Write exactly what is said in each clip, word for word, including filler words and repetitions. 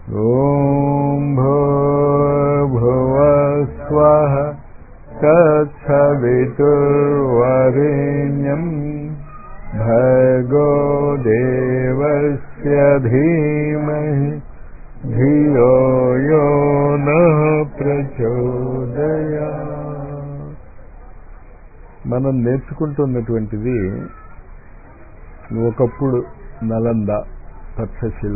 ఓం భూర్భువస్వః తత్సవితుర్వరేణ్యం భర్గో దేవస్య ధీమహి ధియో యో నః ప్రచోదయాత్. మనం నేర్చుకుంటున్నటువంటిది ఒకప్పుడు నలంద, తక్షశిల,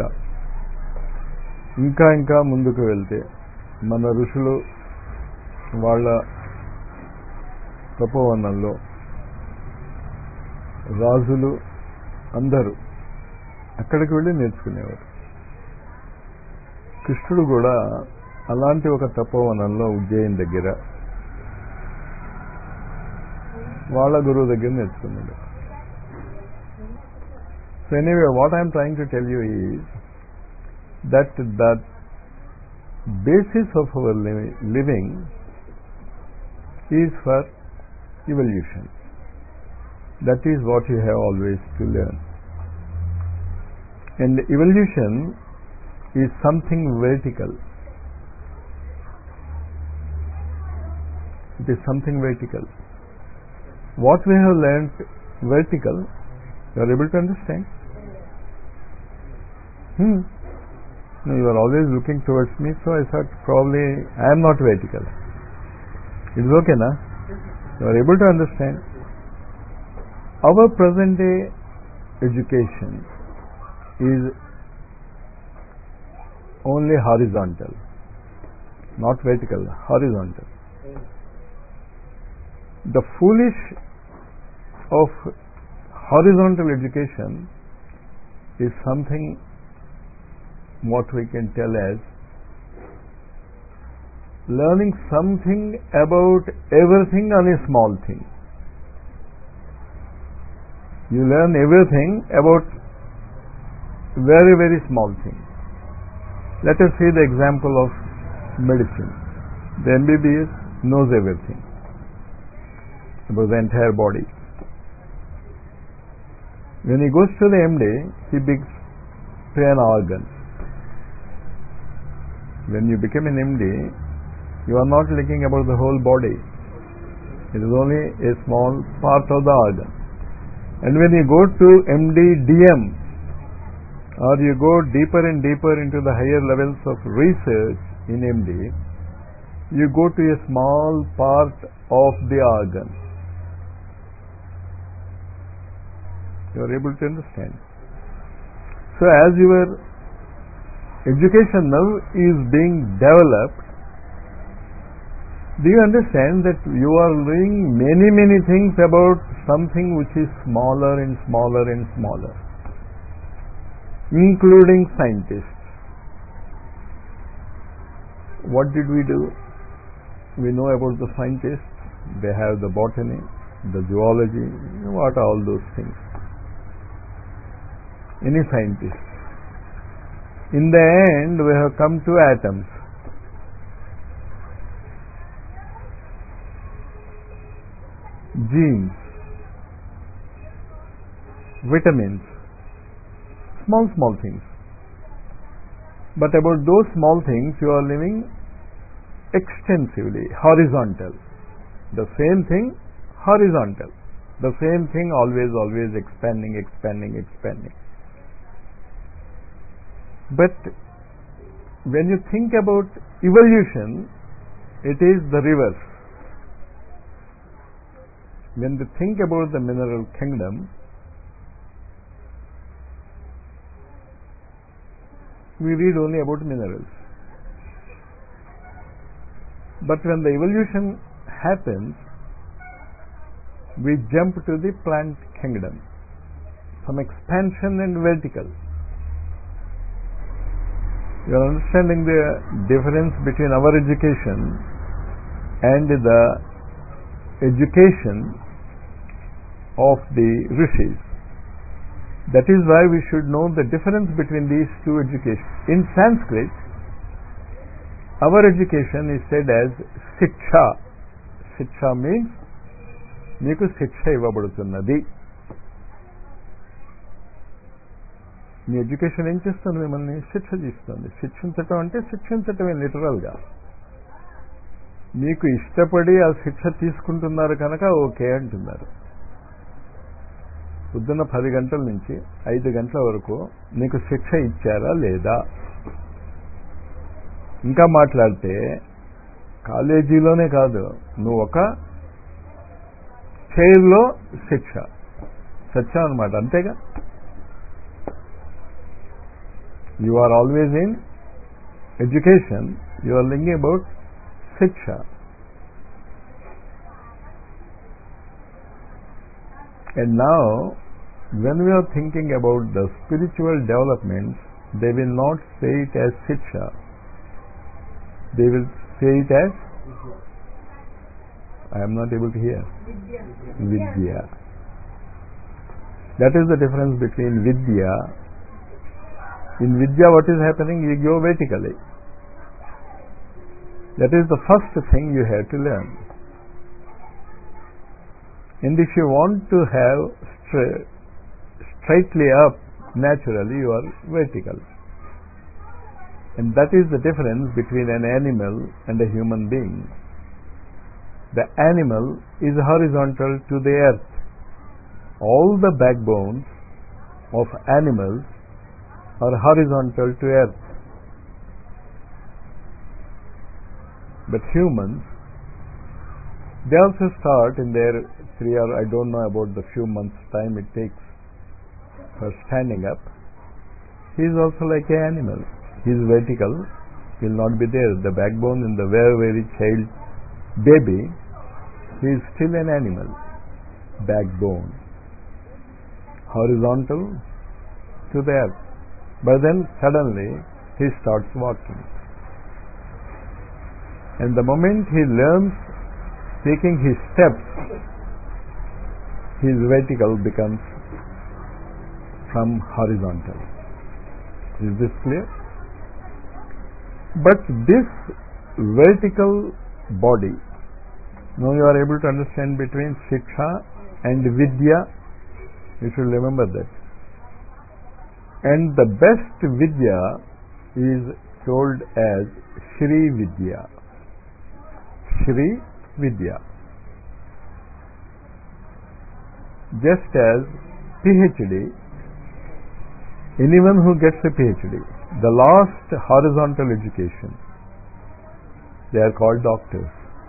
ఇంకా ఇంకా ముందుకు వెళ్తే మన ఋషులు వాళ్ళ తపోవనంలో రాజులు అందరూ అక్కడికి వెళ్ళి నేర్చుకునేవారు. కృష్ణుడు కూడా అలాంటి ఒక తపోవనంలో ఉజ్జయిని దగ్గర వాళ్ళ గురువు దగ్గర నేర్చుకున్నాడు. So anyway, what I'm trying to tell you is that the basis of our living is for evolution. That is what you have always to learn. And evolution is something vertical. It is something vertical. What we have learned vertical, you are able to understand? Hmm. No, you are always looking towards me, so I thought probably I am not vertical. It is okay, na? You are able to understand. Our present day education is only horizontal, not vertical, horizontal. The foolish of horizontal education is something what we can tell as learning something about everything on a small thing. You learn everything about very very small thing. Let us see the example of medicine. The M B B S knows everything about the entire body. When he goes to the M D, he begins to an organ. When you become an M D, you are not looking about the whole body. It is only a small part of the organ. And when you go to M D D M, or you go deeper and deeper into the higher levels of research in M D, you go to a small part of the organ. You are able to understand. So as your education now is being developed, do you understand that you are learning many many things about something which is smaller and smaller and smaller, including scientists. What did we do? We know about the scientists. They have the botany, the zoology, what are all those things. Any scientist. In the end, we have come to atoms. Genes, vitamins, small small things. But about those small things you are living extensively, horizontal. The same thing, horizontal. The same thing always always expanding, expanding, expanding. But when you think about evolution, it is the reverse. When you think about the mineral kingdom, we read only about minerals. But when the evolution happens, we jump to the plant kingdom, some expansion and vertical. You are understanding the difference between our education and the education of the rishis. That is why we should know the difference between these two educations. In Sanskrit, our education is said as siksha. Siksha means మీకు శిక్ష ఇవ్వబడుతున్నది. మీ education ఏం చేస్తుంది? మిమ్మల్ని శిక్ష చేస్తుంది. శిక్షించటం అంటే శిక్షించటమే లిటరల్గా. మీకు ఇష్టపడి ఆ శిక్ష తీసుకుంటున్నారు కనుక ఓకే అంటున్నారు. పొద్దున్న పది గంటల నుంచి ఐదు గంటల వరకు నీకు శిక్ష ఇచ్చారా లేదా? ఇంకా మాట్లాడితే కాలేజీలోనే కాదు, నువ్వు ఒక చైర్లో శిక్ష సత్యం అనమాట. అంతేగా? You are always in education, you are thinking about శిక్ష. And now, when we are thinking about the spiritual developments, they will not say it as Shiksha. They will say it as, I am not able to hear. Vidya. Vidya. That is the difference between Vidya. In Vidya, what is happening? You go vertically. That is the first thing you have to learn. And if you want to have stra- straightly up, naturally you are vertical. And that is the difference between an animal and a human being. The animal is horizontal to the earth. All the backbones of animals are horizontal to earth. But humans, they also start in their three or I don't know about the few months time it takes for standing up. He is also like an animal. He is vertical, will not be there. The backbone in the very very child baby, he is still an animal. Backbone horizontal to the earth. But then suddenly he starts walking. And the moment he learns taking his steps, his vertical becomes from horizontal. Is this clear? But this vertical body, now you are able to understand between Shiksha and Vidya. You should remember that. And the best Vidya is told as Shri Vidya. Shri Vidya. Just as PhD, anyone who gets a PhD, the last horizontal education, they are called doctors.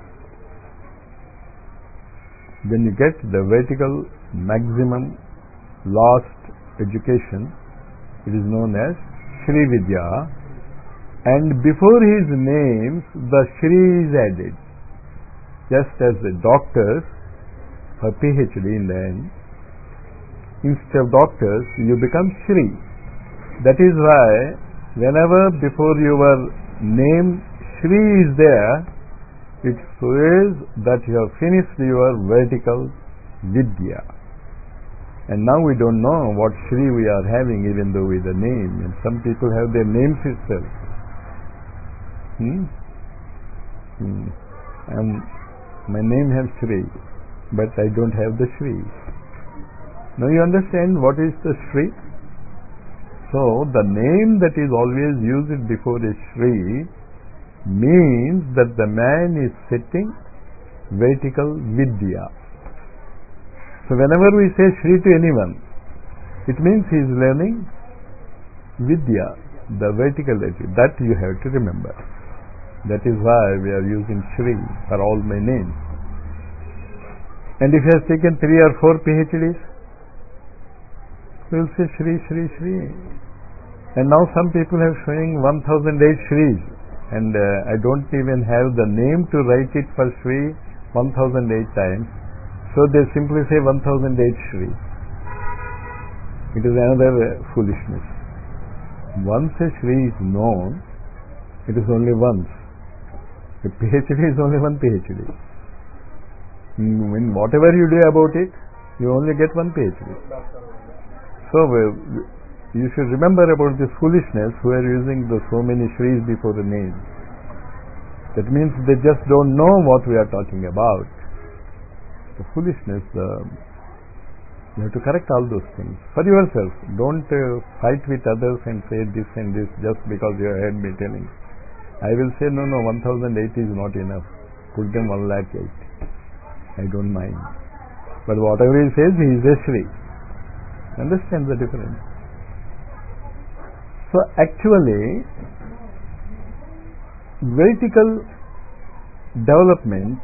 Then you get the vertical maximum last education, it is known as Shri Vidya, and before his name the Shri is added. Just as the doctors for PhD in the end, instead of doctors you become Shri. That is why whenever before your name Shri is there, it shows that you have finished your vertical Vidya. And now we don't know what Shri we are having, even though with the name. And some people have their names itself. Hmm? Hmm. I'm, my name has Shri, but I don't have the Shri. Now you understand what is the Shri? So the name that is always used before a Shri means that the man is sitting vertical Vidya. So whenever we say Shri to anyone, it means he is learning Vidya, the vertical attitude. That you have to remember. That is why we are using Shri for all my names. And if he has taken three or four PhDs, we will say Shri, Shri, Shri. And now some people have showing one thousand eight Shris, and uh, I don't even have the name to write it for Shri one thousand eight times. So they simply say one thousand eight Shri. It is another uh, foolishness. Once a Shri is known, it is only once. A PhD is only one PhD. In whatever you do about it, you only get one PhD. So uh, you should remember about this foolishness who are using the so many Shris before the name. That means they just don't know what we are talking about. The foolishness, the You have to correct all those things for yourself. Don't uh, fight with others and say this and this just because you heard me telling. I will say, no, no, one thousand eight is not enough. Put them one lakh eight. I don't mind. But whatever he says, he is a Shri. Understand the difference? So actually, vertical development,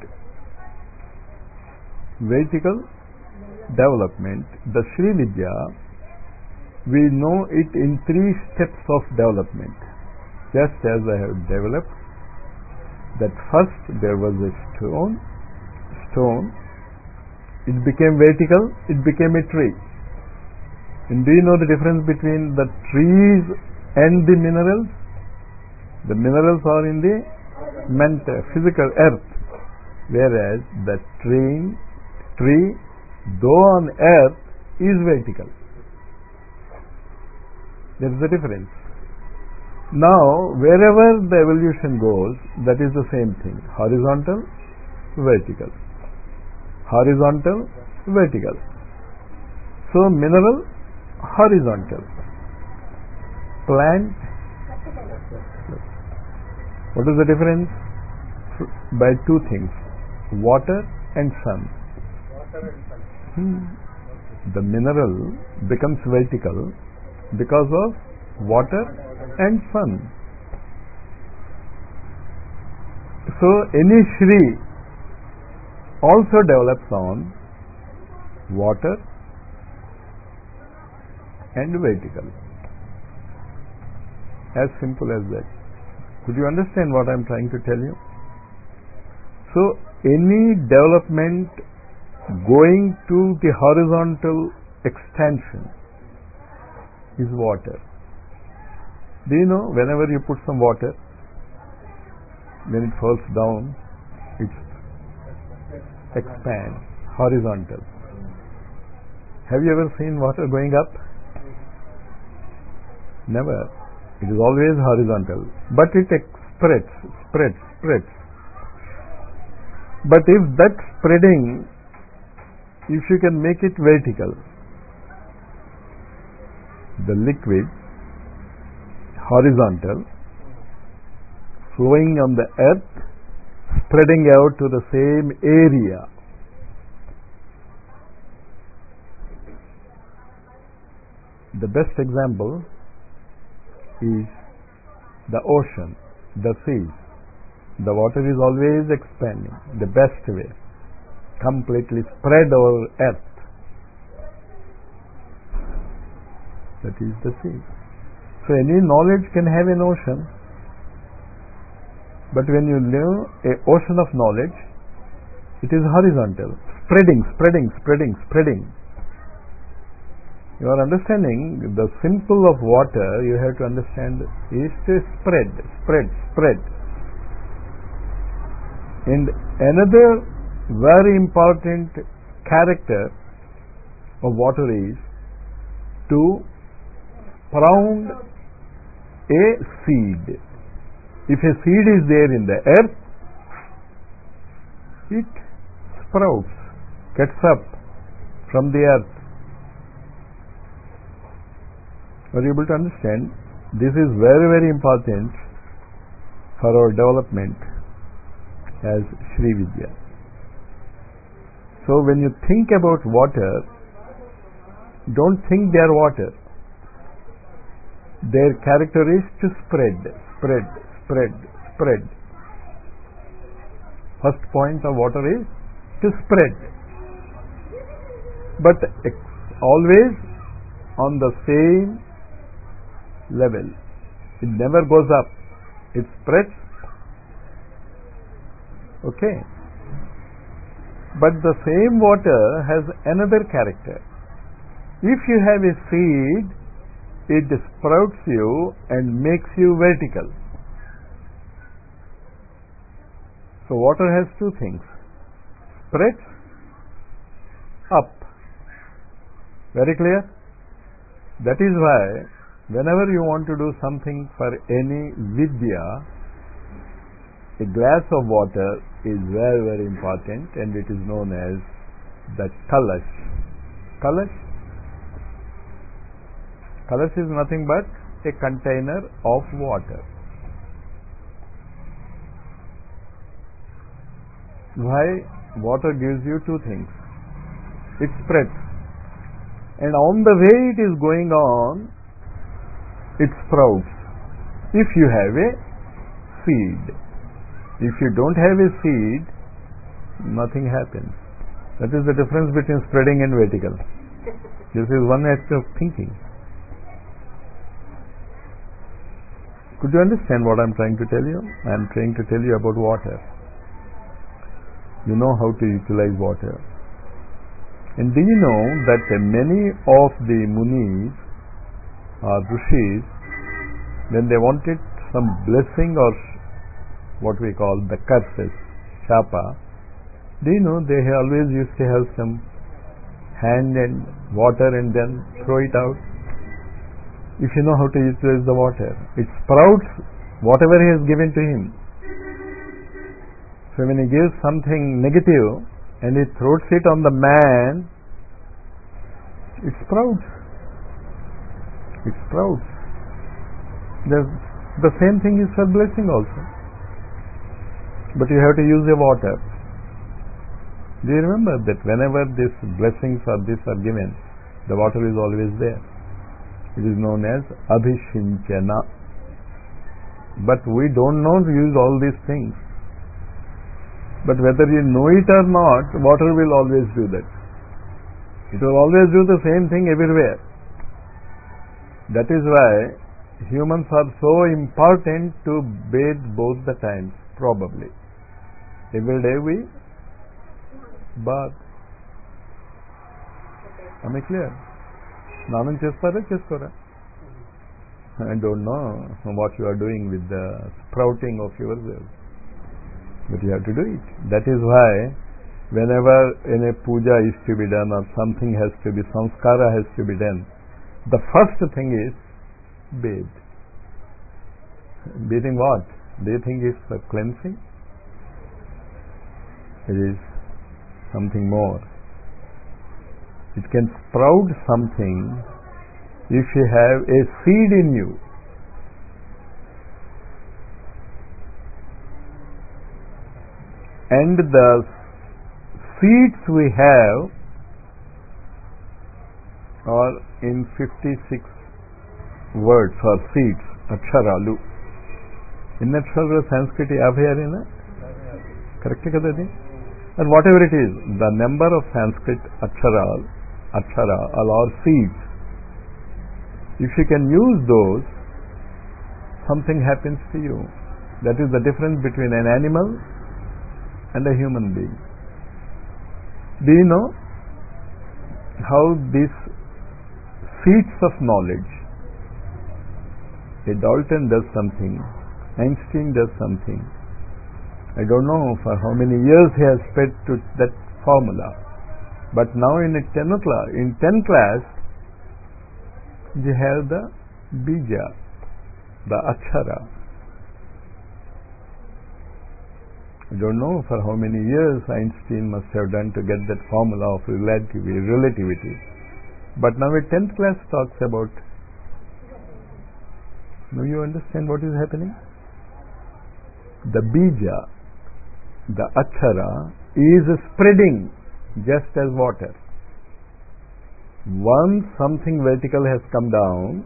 vertical development, the Shri Vidya, we know it in three steps of development. Just as I have developed, that first there was a stone, stone, it became vertical, it became a tree. And do you know the difference between the trees and the minerals? The minerals are in the mental, physical earth, whereas the tree, tree, though on earth, is vertical. There is a difference. Now, wherever the evolution goes, that is the same thing. Horizontal, vertical. Horizontal, vertical. So, mineral, horizontal. Plant, what is the difference? By two things, water and sun. Hmm. The mineral becomes vertical because of water and sun. So any Shri also develops on water and vertical. As simple as that. Could you understand what I am trying to tell you? So any development going to the horizontal extension is water. Do you know, whenever you put some water, when it falls down, it expands, horizontal. Have you ever seen water going up? Never. It is always horizontal. But it spreads, spreads, spreads. But if that spreading, if you can make it vertical, the liquid, horizontal, flowing on the earth, spreading out to the same area. The best example is the ocean, the sea. The water is always expanding, the best way, completely spread over earth. That is the sea. So any knowledge can have an ocean, but when you know an ocean of knowledge, it is horizontal, spreading, spreading, spreading, spreading. You are understanding the symbol of water, you have to understand is to spread, spread, spread. And another very important character of water is to sprout a seed. If a seed is there in the earth, it sprouts, gets up from the earth. Are you able to understand? This is very, very important for our development as Shri Vidya. So when you think about water, don't think they are water. Their character is to spread, spread, spread, spread. First point of water is to spread. But always on the same level. It never goes up. It spreads. Okay. But the same water has another character. If you have a seed, it sprouts you and makes you vertical. So water has two things. Spreads up. Very clear? That is why whenever you want to do something for any Vidya, a glass of water is very, very important, and it is known as the Kalash. Colors. Colors is nothing but a container of water. Why? Water gives you two things. It spreads. And on the way it is going on, it sprouts. If you have a seed. If you don't have a seed, nothing happens. That is the difference between spreading and vertical. This is one act of thinking. Could you understand what I am trying to tell you? I am trying to tell you about water. You know how to utilize water. And do you know that many of the munis or rishis, when they wanted some blessing or what we call the curses, shapa, do you know they always used to have some hand and water and then throw it out? If you know how to utilize the water, it sprouts whatever he has given to him. So when he gives something negative and he throws it on the man, it sprouts. It sprouts. There's, the same thing is for blessing also. But you have to use your water. Do you remember that whenever these blessings or this are given, the water is always there? It is known as Abhishinchana. But we don't know to use all these things. But whether you know it or not, water will always do that. It will always do the same thing everywhere. That is why humans are so important to bathe both the times, probably. Every day we bath. Am I clear? Nanam chestara cheskora. I don't know what you are doing with the sprouting of yourself. But you have to do it. That is why whenever any puja is to be done or something has to be, samskara has to be done, the first thing is bathe. Bathing what? Do you think it's a cleansing? It is something more. It can sprout something if you have a seed in you. And the seeds we have are in fifty-six words or seeds, aksharalu. In that Sanskrit, abhayarina? Correct? And whatever it is, the number of Sanskrit aksharal, akshara, or seeds, if you can use those, something happens to you. That is the difference between an animal and a human being. Do you know how these seeds of knowledge, a Dalton does something, Einstein does something, I don't know for how many years he has spent to that formula, but now in a tenth class, in tenth class, they have the bija, the akshara. I don't know for how many years Einstein must have done to get that formula of relativity, relativity. But now a tenth class talks about. Now you understand what is happening? The bija, the akshara, is spreading just as water. Once something vertical has come down,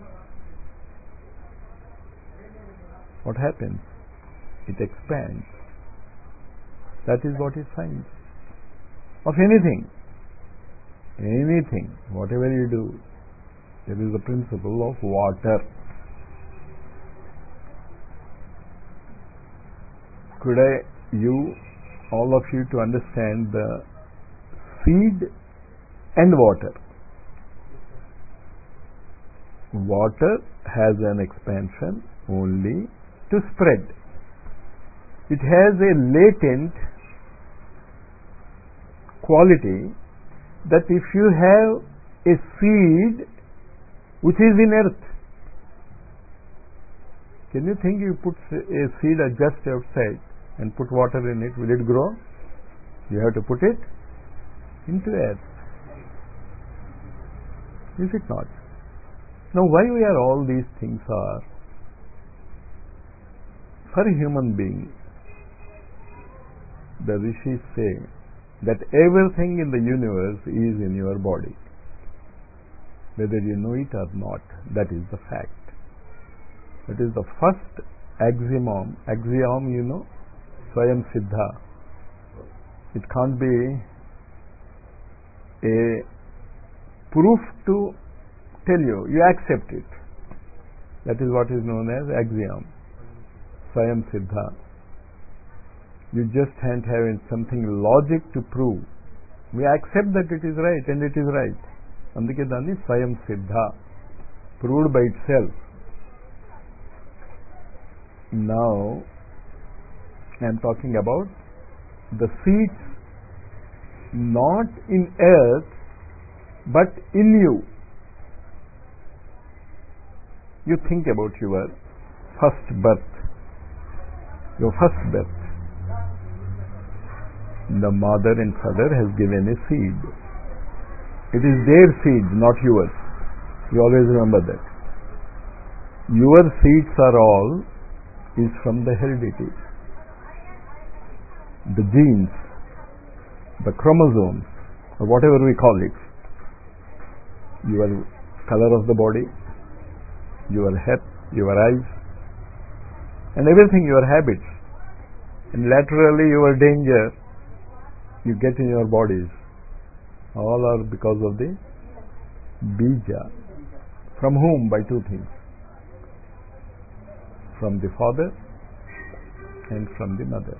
what happens? It expands. That is what is science. Of anything. Anything. Whatever you do, there is the principle of water. Could I, you, all of you to understand the seed and water? Water has an expansion only to spread. It has a latent quality that if you have a seed which is in earth, can you think you put a seed just outside and put water in it, will it grow? You have to put it into earth. Is it not? Now why we are all these things are? For a human being, the rishis say that everything in the universe is in your body. Whether you know it or not, that is the fact. That is the first axiom. Axiom, you know, Swayam Siddha. It can't be a proof to tell you. You accept it. That is what is known as axiom. Swayam Siddha. You just can't have something logic to prove. We accept that it is right and it is right. Andike dani Swayam Siddha. Proved by itself. Now, I am talking about the seeds not in earth but in you. You think about your first birth. Your first birth. The mother and father has given a seed. It is their seed, not yours. You always remember that. Your seeds are all is from the heredity. The genes, the chromosomes, or whatever we call it. Your color of the body, your head, your eyes, and everything, your habits. And laterally your danger you get in your bodies. All are because of the bija. From whom? By two things. From the father and from the mother.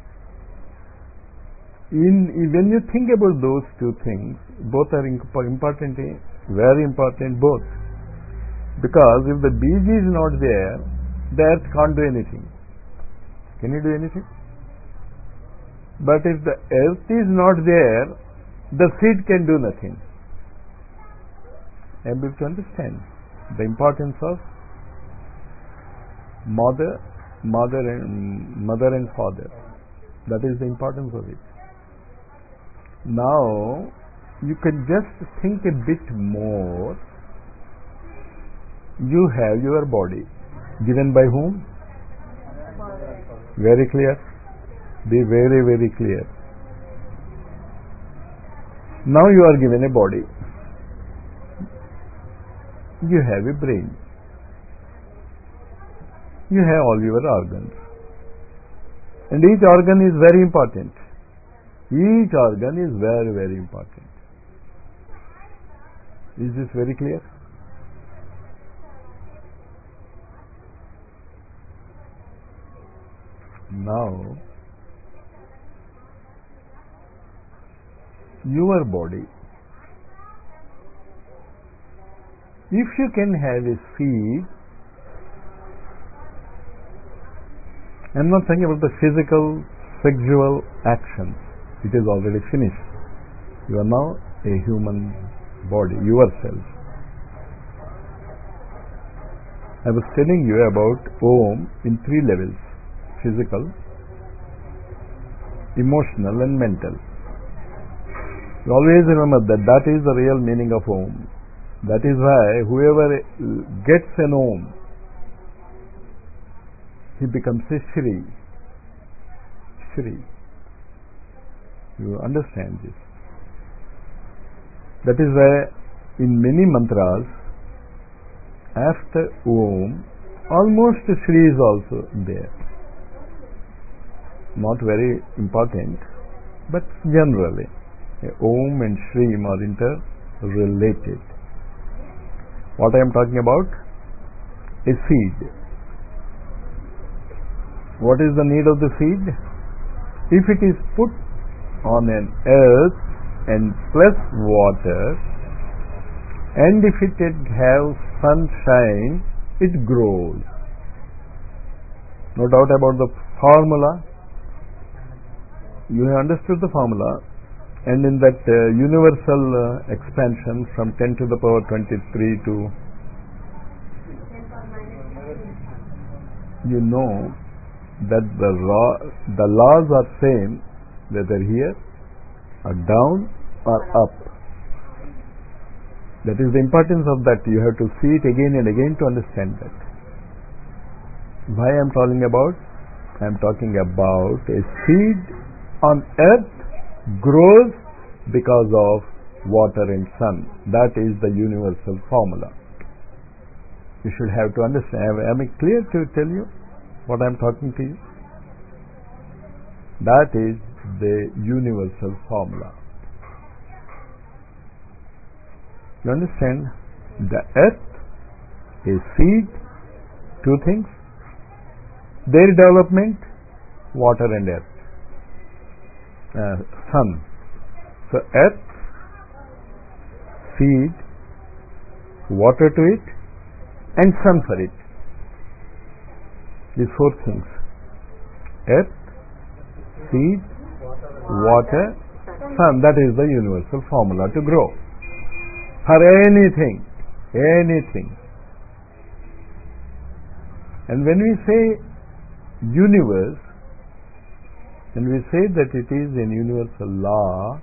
In, when you think about those two things, both are important, very important both. Because if the bija is not there, the earth can't do anything. Can you do anything? But if the earth is not there, the seed can do nothing. I am able to understand the importance of mother, mother and mother and father. That is the importance of it. Now you can just think a bit more. You have your body given by whom? Very clear. Be very very clear. Now you are given a body. You have a brain. You have all your organs. And each organ is very important. Each organ is very very important. Is this very clear? Now, your body, if you can have a seed, I am not talking about the physical, sexual actions. It is already finished. You are now a human body, yourself. I was telling you about Om in three levels: physical, emotional and mental. You always remember that that is the real meaning of Om. That is why whoever gets an Om, he becomes a Shri. Shri. You understand this. That is why in many mantras, after Om, almost Shri is also there. Not very important, but generally, Om and Shri are interrelated. What I am talking about? A seed. What is the need of the seed? If it is put on an earth and plus water, and if it have sunshine, it grows. No doubt about the formula. You have understood the formula, and in that uh, universal uh, expansion from ten to the power twenty-three to, you know that the raw, the laws are same whether here or down or up. That is the importance of that. You have to see it again and again to understand that. Why I am talking about? I am talking about a seed on earth grows because of water and sun. That is the universal formula. You should have to understand. Am I clear to tell you what I am talking to you? That is the universal formula. You understand? The earth is seed, two things. Their development, water and earth, uh, sun. So earth, seed, water to it, and sun for it. These four things: earth, seed, water, sun. That is the universal formula to grow for anything, anything. And when we say universe, and we say that it is a universal law,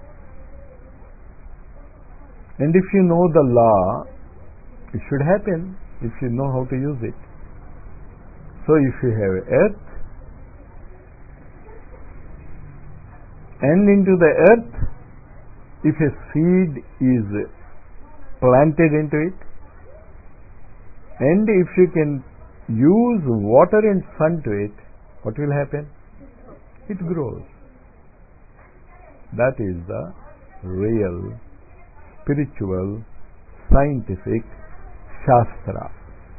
and if you know the law, it should happen if you know how to use it. So if you have earth, and into the earth, if a seed is planted into it, and if you can use water and sun to it, what will happen? It grows. That is the real, spiritual, scientific Shastra.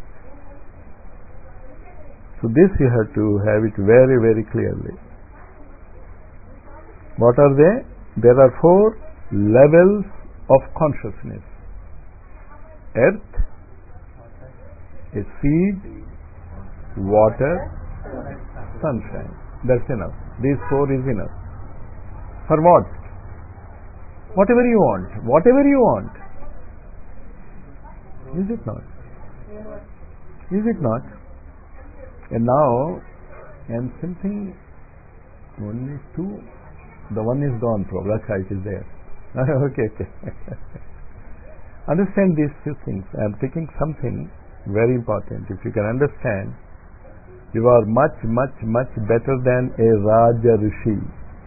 So this you have to have it very, very clearly. What are they? There are four levels of consciousness: earth, a seed, water, sunshine. That's enough. These four is enough. For what? Whatever you want. Whatever you want. Is it not? Is it not? And now I am thinking only two. The one is gone, probably. It is there. okay, okay. Understand these two things. I am taking something very important. If you can understand, you are much, much, much better than a Raja Rishi.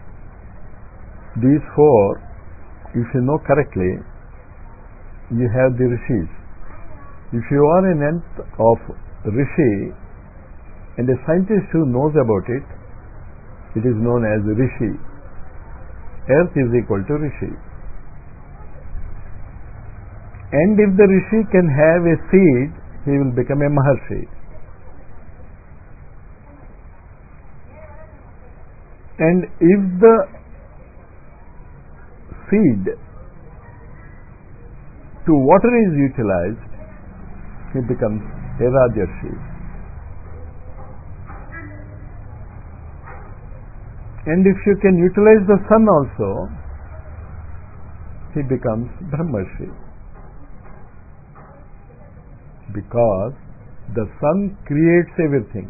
These four, if you know correctly, you have the Rishis. If you are an nth of Rishi and a scientist who knows about it, it is known as Rishi. Earth is equal to Rishi. And if the Rishi can have a seed, he will become a Maharshi. And if the seed to water is utilized, he becomes a Rajarshi. And if you can utilize the sun also, he becomes Brahmarshi. Because the sun creates everything.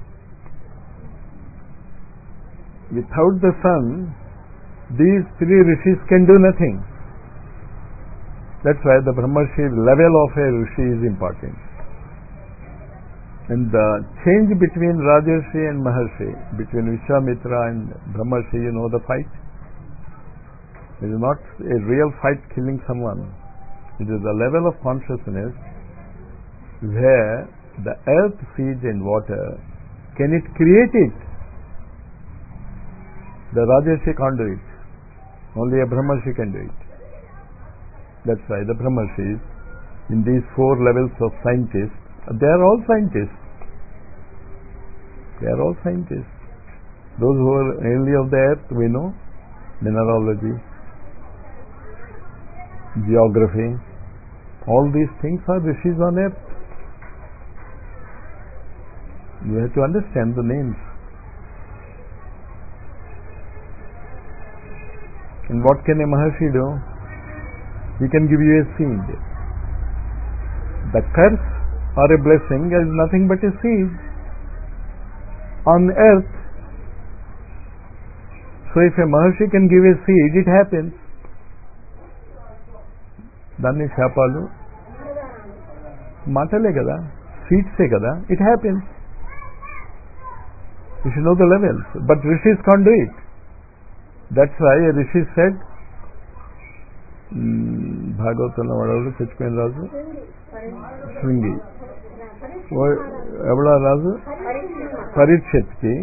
Without the sun, these three rishis can do nothing. That's why the Brahmarshi level of a rishi is important. And the change between Rajarshi and Maharshi, between Vishwamitra and Brahmarshi, you know the fight? It is not a real fight killing someone. It is a level of consciousness where the earth, seed and water, can it create it? The Rajarshi can't do it. Only a Brahmarshi can do it. That's why the Brahmarshis, in these four levels of scientists, they are all scientists. They are all scientists. Those who are only of the earth, we know, mineralogy, geography, all these things are rishis on earth. You have to understand the names. And what can a Maharshi do? He can give you a seed. The curse or a blessing is nothing but a seed on earth. So if a Maharshi can give a seed, it happens. Dani Shapalu Matale kada, seeds kada, it happens. You should know the levels. But rishis can't do it. That's why a rishi said, భాగవతంలో వాడు చచ్చిపోయిన రాజు శృంగి, ఎవడా రాజు పరీక్షత్కి,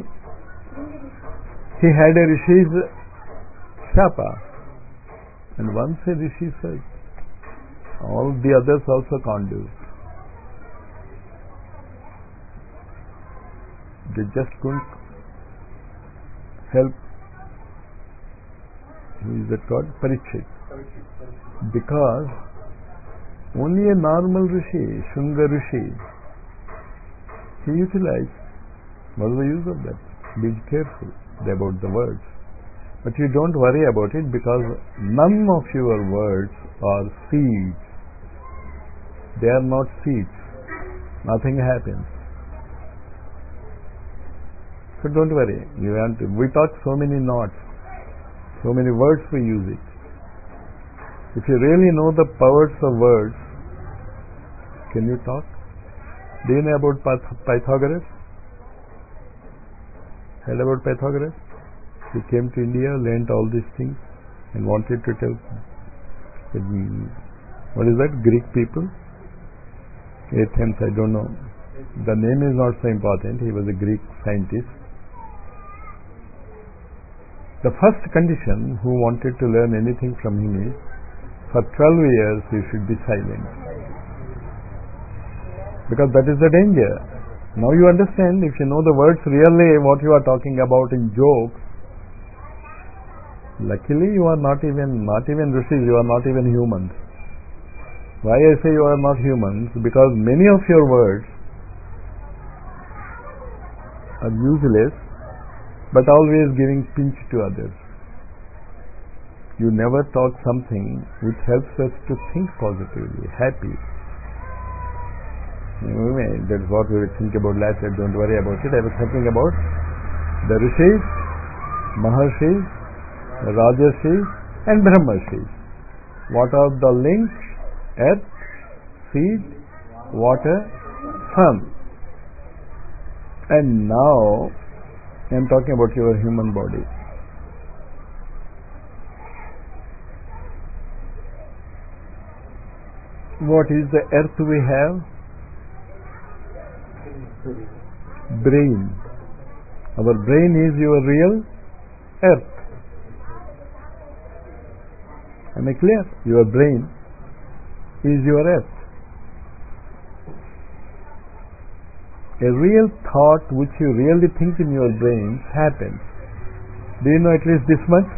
he had a rishi's shapa, and once a rishi said, all the others also can't do. They just couldn't help. Who is that called? Parikshit. Because only a normal rishi, Shunga rishi, he utilized. What is the use of that? Be careful about the words. But you don't worry about it, because none of your words are seeds. They are not seeds. Nothing happens. So don't worry. You want to, we talk so many knots, so many words we use it. If you really know the powers of words, can you talk? Do you know about Pythagoras? Heard about Pythagoras? He came to India, learnt all these things, and wanted to tell, what is that, Greek people? Athens, I don't know. The name is not so important. He was a Greek scientist. The first condition who wanted to learn anything from him is, for twelve years you should be silent. Because that is the danger. Now you understand, if you know the words really what you are talking about in jokes, luckily you are not even, not even rishis, you are not even humans. Why I say you are not humans? Because many of your words are useless, but always giving pinch to others. You never talk something which helps us to think positively, happy. That's what we will think about last year. Don't worry about it. I was thinking about the rishis, maharshis, rajarshis and brahmarshis. What are the links? Earth, seed, water, sun. And now I am talking about your human body. What is the earth we have? Brain. Our brain is your real earth. Am I clear? Your brain is your earth. A real thought which you really think in your brain happens. Do you know at least this much?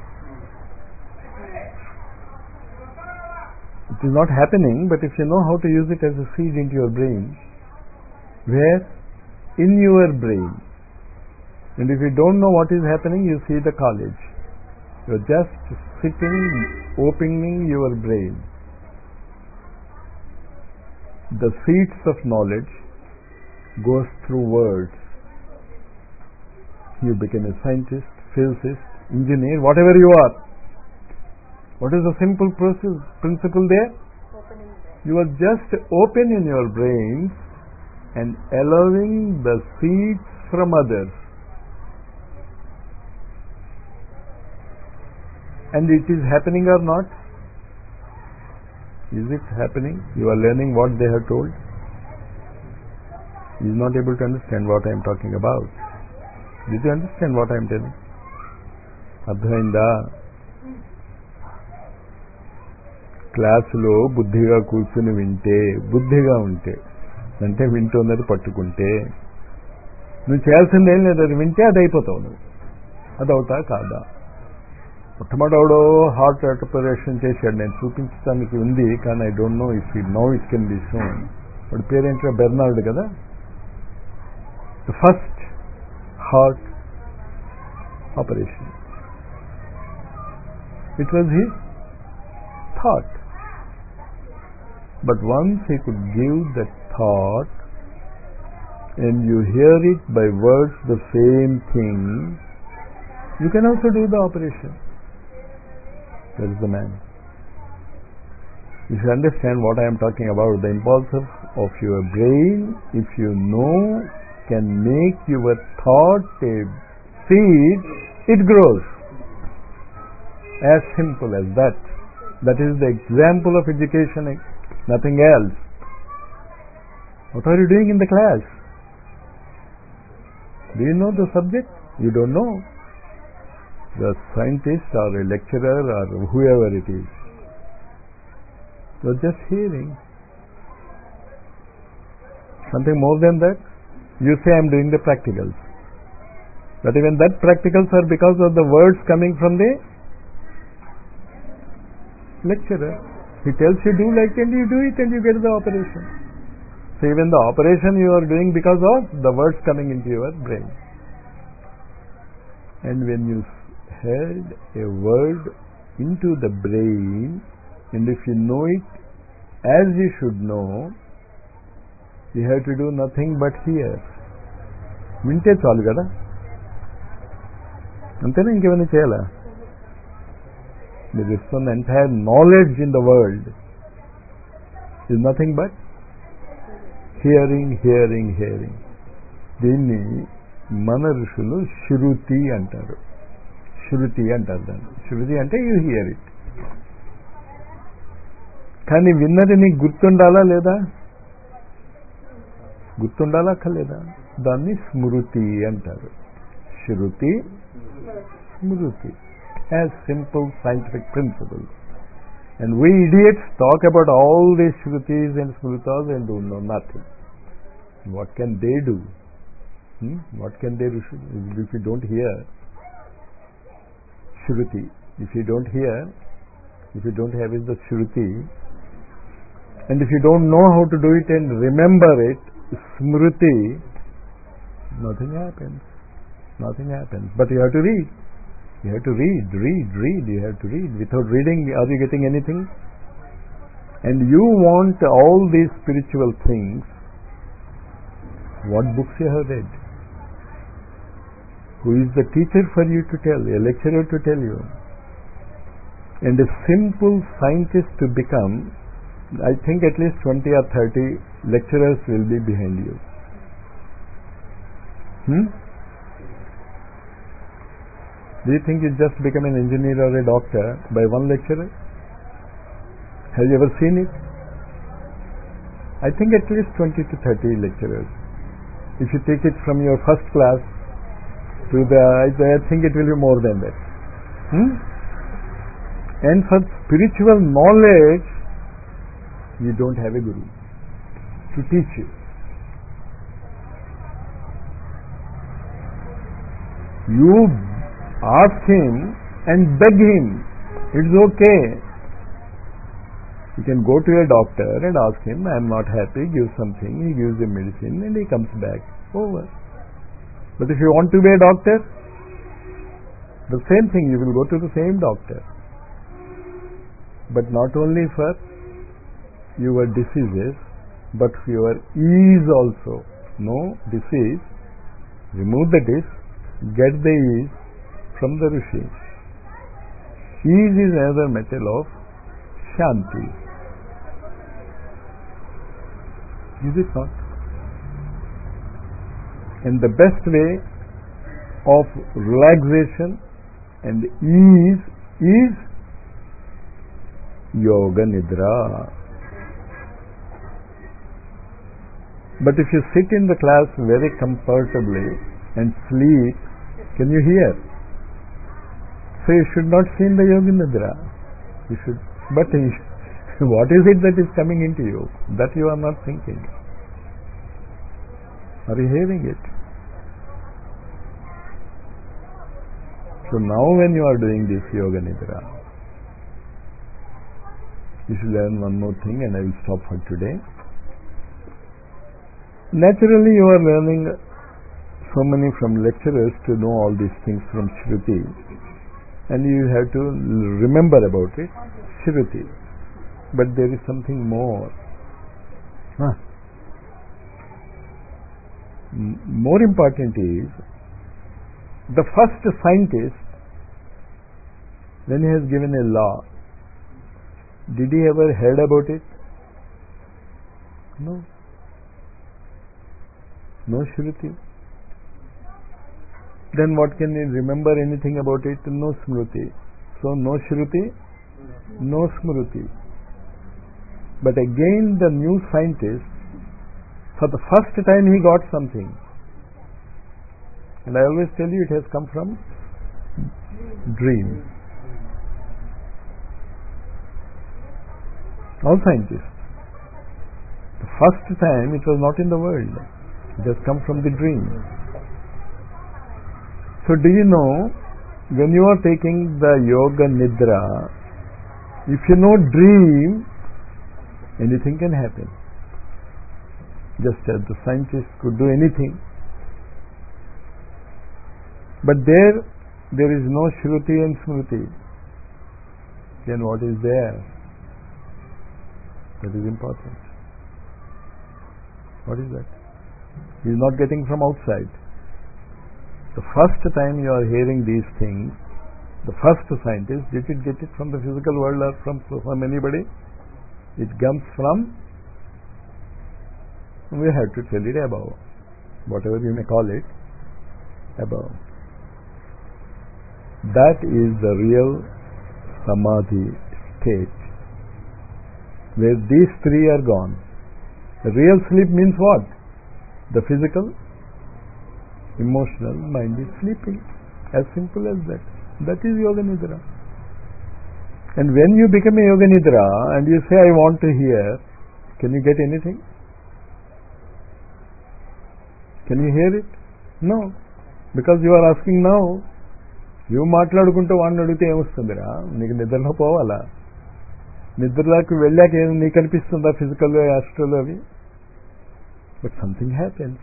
It is not happening, but if you know how to use it as a seed into your brain, where? In your brain. And if you don't know what is happening, you see the college. You are just sitting, opening your brain. The seeds of knowledge goes through words. You become a scientist, physicist, engineer, whatever you are. What is the simple process, principle there? You are just open in your brains and allowing the seeds from others. And it is happening or not? Is it happening? You are learning what they have told. He is not able to understand what I am talking about. Did you understand what I am telling? అర్థమైందా? క్లాసులో బుద్ధిగా కూర్చుని వింటే, బుద్ధిగా ఉంటే, అంటే వింటున్నది పట్టుకుంటే, నువ్వు చేయాల్సింది ఏం లేదు, అది వింటే అది అయిపోతావు నువ్వు. అది అవుతా కాదా? మొట్టమొదడో హార్ట్ ఆపరేషన్ చేశాడు, నేను చూపించడానికి ఉంది, కానీ I don't know if you know it can be shown. వాడి పేరేంటో బెర్నార్డ్ కదా. The first heart operation. It was his thought. But once he could give that thought and you hear it by words the same thing, you can also do the operation. That is the man. You should understand what I am talking about. The impulses of your brain, if you know, can make your thought a seed, it grows. As simple as that. That is the example of education, nothing else. What are you doing in the class? Do you know the subject? You don't know. The scientist or a lecturer or whoever it is. You are just hearing. Something more than that? You say I am doing the practicals. But even that practicals are because of the words coming from the lecturer. He tells you do like and you do it and you get the operation. So even the operation you are doing because of the words coming into your brain. And when you heard a word into the brain, and if you know it as you should know, you have to do nothing but hear. వింటే చాలు కదా, అంతేనా? ఇంకేమైనా చేయాలా? మీరు ఇస్తున్న entire knowledge in the world is nothing but hearing hearing hearing. దీన్ని మన ఋషులు శృతి అంటారు. శృతి అంటారు దాన్ని. శృతి అంటే యూ హియర్ ఇట్. కానీ విన్నది నీకు గుర్తుండాలా లేదా? గుర్తుండాలా అక్కర్లేదా? దాన్ని స్మృతి అంటారు. శృతి, స్మృతి. As simple scientific principles. And we idiots talk about all these shrutis and smrutas and do know nothing. What can they do? Hmm? What can they do if you don't hear shruti? If you don't hear, if you don't have it, the shruti, and if you don't know how to do it and remember it, smruti, nothing happens. Nothing happens. But you have to read. You have to read, read, read. You have to read. Without reading, are you getting anything? And you want all these spiritual things. What books you have read? Who is the teacher for you to tell? A lecturer to tell you? And a simple scientist to become, I think at least twenty or thirty lecturers will be behind you. Hmm? Do you think you just become an engineer or a doctor by one lecturer? Have you ever seen it? I think at least twenty to thirty lecturers. If you take it from your first class to the, I think it will be more than that. Hmm? And for spiritual knowledge, you don't have a guru to teach you. You ask him and beg him. It's okay. You can go to a doctor and ask him, I am not happy, give something, he gives the medicine and he comes back. Over. But if you want to be a doctor, the same thing, you will go to the same doctor. But not only for your diseases, but for your ease also. No disease, remove the disease, get the ease from the rishis. Ease is another metal of Shanti. Is it not? And the best way of relaxation and ease is Yoga Nidra. But if you sit in the class very comfortably and sleep, can you hear? So you should not see in the Yoga Nidra. You should, but what is it that is coming into you? That you are not thinking. Are you hearing it? So now when you are doing this Yoga Nidra, you should learn one more thing and I will stop for today. Naturally you are learning so many from lecturers to know all these things from Shruti, and you have to remember about it, Shruti. But there is something more. Huh. M- more important is, the first scientist, when he has given a law, Did he ever heard about it? No. No Shruti. Then what can he remember anything about it? No Smruti. So no Shruti, no Smruti. But again the new scientist, for the first time he got something. And I always tell you it has come from dream. All scientists. The first time it was not in the world. It has come from the dream. So do you know, when you are taking the yoga nidra, if you know dream, anything can happen. Just as the scientists could do anything. But there, there is no Shruti and Smruti. Then what is there? That is important. What is that? He is not getting from outside. The first time you are hearing these things, the first scientist, did it get it from the physical world or from, from anybody? It comes from, we have to tell it above. Whatever you may call it, above. That is the real Samadhi state, where these three are gone. The real sleep means what? The physical, emotional, mind is sleeping. As simple as that. That is Yoga Nidra. And when you become a Yoga Nidra and you say, I want to hear, can you get anything? Can you hear it? No. Because you are asking now. You మాట్లాడుకుంటూ వాడిని అడిగితే ఏమొస్తుందిరా? నీకు నిద్రలో పోవాలా? నిద్రలోకి వెళ్ళాక ఏం నీకు అనిపిస్తుందా ఫిజికల్ ఆస్ట్రల్ అవి? But something happens.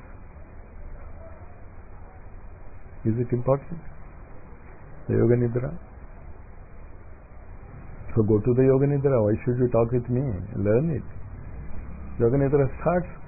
Is it important? The Yoga Nidra. So go to the Yoga Nidra. Why should you talk with me? Learn it. Yoga Nidra starts